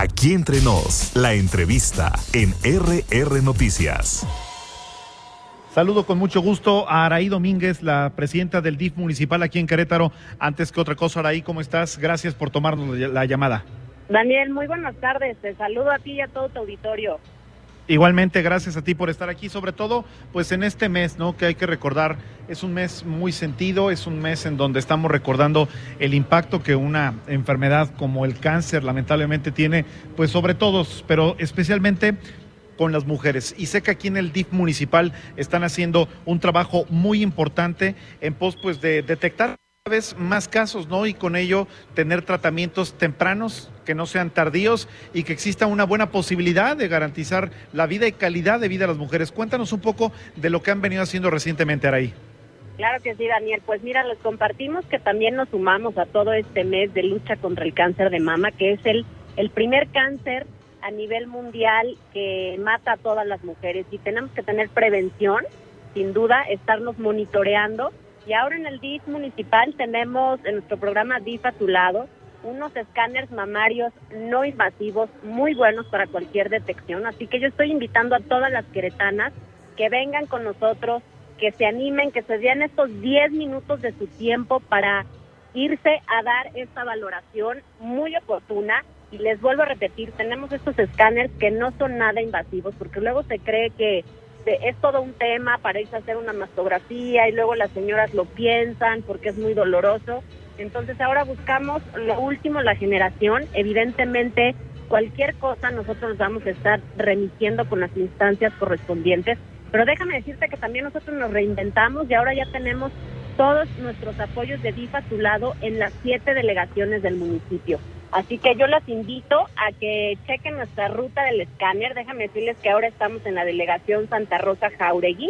Aquí entre nos, la entrevista en RR Noticias. Saludo con mucho gusto a Araí Domínguez, la presidenta del DIF municipal aquí en Querétaro. Antes que otra cosa, Araí, ¿cómo estás? Gracias por tomarnos la llamada. Daniel, muy buenas tardes. Te saludo a ti y a todo tu auditorio. Igualmente, gracias a ti por estar aquí, sobre todo pues en este mes, ¿no? Que hay que recordar, es un mes muy sentido, es un mes en donde estamos recordando el impacto que una enfermedad como el cáncer lamentablemente tiene, pues sobre todos, pero especialmente con las mujeres. Y sé que aquí en el DIF municipal están haciendo un trabajo muy importante en pos pues de detectar cada vez más casos, ¿no? Y con ello tener tratamientos tempranos que no sean tardíos y que exista una buena posibilidad de garantizar la vida y calidad de vida a las mujeres. Cuéntanos un poco de lo que han venido haciendo recientemente, Araí. Claro que sí, Daniel. Pues mira, les compartimos que también nos sumamos a todo este mes de lucha contra el cáncer de mama, que es el primer cáncer a nivel mundial que mata a todas las mujeres, y tenemos que tener prevención, sin duda, estarnos monitoreando. Y ahora en el DIF municipal tenemos en nuestro programa DIF a tu lado unos escáneres mamarios no invasivos muy buenos para cualquier detección, así que yo estoy invitando a todas las queretanas que vengan con nosotros, que se animen, que se den estos 10 minutos de su tiempo para irse a dar esta valoración muy oportuna. Y les vuelvo a repetir, tenemos estos escáneres que no son nada invasivos, porque luego se cree que es todo un tema para irse a hacer una mastografía y luego las señoras lo piensan porque es muy doloroso. Entonces ahora buscamos lo último, la generación. Evidentemente cualquier cosa nosotros nos vamos a estar remitiendo con las instancias correspondientes, pero déjame decirte que también nosotros nos reinventamos y ahora ya tenemos todos nuestros apoyos de DIF a tu lado en las 7 delegaciones del municipio. Así que yo las invito a que chequen nuestra ruta del escáner. Déjame decirles que ahora estamos en la delegación Santa Rosa Jáuregui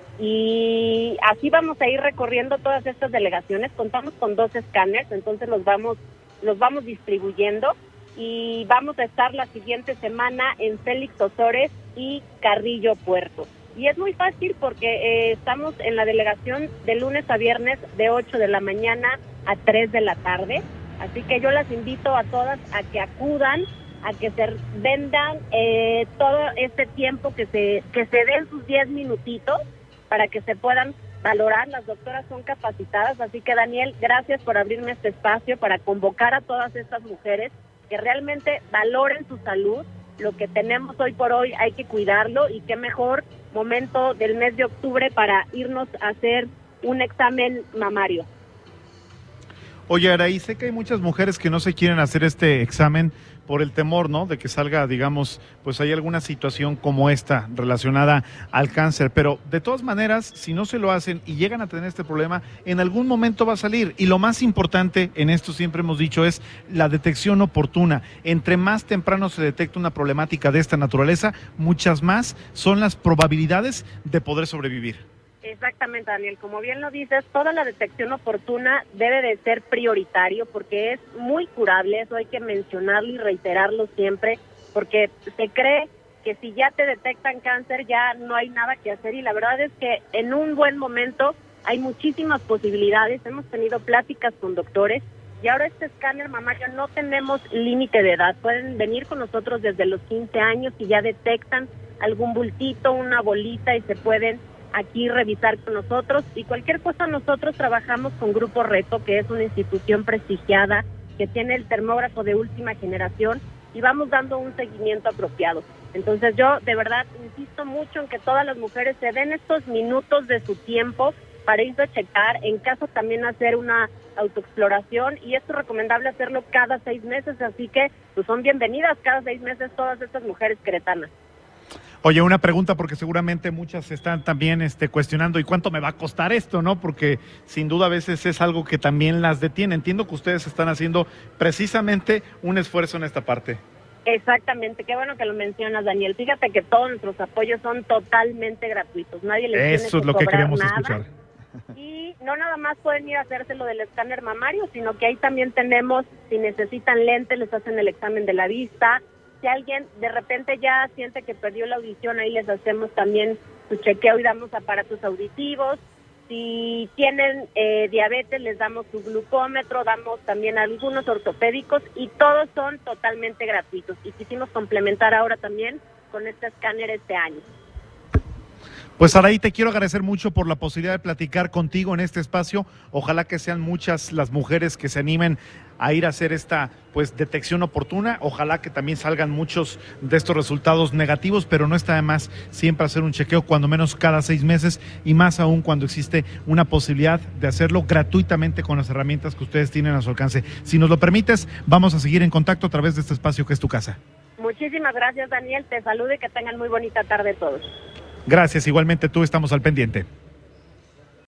y así vamos a ir recorriendo todas estas delegaciones. Contamos con 2 escáneres, entonces los vamos distribuyendo y vamos a estar la siguiente semana en Félix Osores y Carrillo Puerto. Y es muy fácil porque estamos en la delegación de lunes a viernes de 8 de la mañana a 3 de la tarde. Así que yo las invito a todas a que acudan, a que se vendan todo este tiempo, que se den sus 10 minutitos para que se puedan valorar. Las doctoras son capacitadas, así que Daniel, gracias por abrirme este espacio para convocar a todas estas mujeres que realmente valoren su salud. Lo que tenemos hoy por hoy hay que cuidarlo, y qué mejor momento del mes de octubre para irnos a hacer un examen mamario. Oye, Araí, sé que hay muchas mujeres que no se quieren hacer este examen por el temor, ¿no? De que salga, digamos, pues hay alguna situación como esta relacionada al cáncer, pero de todas maneras, si no se lo hacen y llegan a tener este problema, en algún momento va a salir. Y lo más importante en esto siempre hemos dicho es la detección oportuna. Entre más temprano se detecta una problemática de esta naturaleza, muchas más son las probabilidades de poder sobrevivir. Exactamente, Daniel. Como bien lo dices, toda la detección oportuna debe de ser prioritario porque es muy curable. Eso hay que mencionarlo y reiterarlo siempre, porque se cree que si ya te detectan cáncer ya no hay nada que hacer, y la verdad es que en un buen momento hay muchísimas posibilidades. Hemos tenido pláticas con doctores y ahora este escáner mamario no tenemos límite de edad. Pueden venir con nosotros desde los 15 años y ya detectan algún bultito, una bolita, y se pueden aquí revisar con nosotros. Y cualquier cosa, nosotros trabajamos con Grupo Reto, que es una institución prestigiada, que tiene el termógrafo de última generación, y vamos dando un seguimiento apropiado. Entonces yo de verdad insisto mucho en que todas las mujeres se den estos minutos de su tiempo para irse a checar, en caso también hacer una autoexploración, y esto es recomendable hacerlo cada 6 meses, así que pues son bienvenidas cada 6 meses todas estas mujeres queretanas. Oye, una pregunta, porque seguramente muchas están también cuestionando, ¿y cuánto me va a costar esto, no? Porque sin duda a veces es algo que también las detiene. Entiendo que ustedes están haciendo precisamente un esfuerzo en esta parte. Exactamente, qué bueno que lo mencionas, Daniel. Fíjate que todos nuestros apoyos son totalmente gratuitos. Nadie les tiene que cobrar nada. Eso es lo que queremos escuchar. Y no nada más pueden ir a hacerse lo del escáner mamario, sino que ahí también tenemos, si necesitan lentes, les hacen el examen de la vista. Si alguien de repente ya siente que perdió la audición, ahí les hacemos también su chequeo y damos aparatos auditivos. Si tienen diabetes, les damos su glucómetro, damos también algunos ortopédicos y todos son totalmente gratuitos. Y quisimos complementar ahora también con este escáner este año. Pues Araí, te quiero agradecer mucho por la posibilidad de platicar contigo en este espacio. Ojalá que sean muchas las mujeres que se animen a ir a hacer esta detección oportuna. Ojalá que también salgan muchos de estos resultados negativos, pero no está de más siempre hacer un chequeo cuando menos cada 6 meses y más aún cuando existe una posibilidad de hacerlo gratuitamente con las herramientas que ustedes tienen a su alcance. Si nos lo permites, vamos a seguir en contacto a través de este espacio que es tu casa. Muchísimas gracias, Daniel. Te saludo y que tengan muy bonita tarde todos. Gracias, igualmente tú, estamos al pendiente.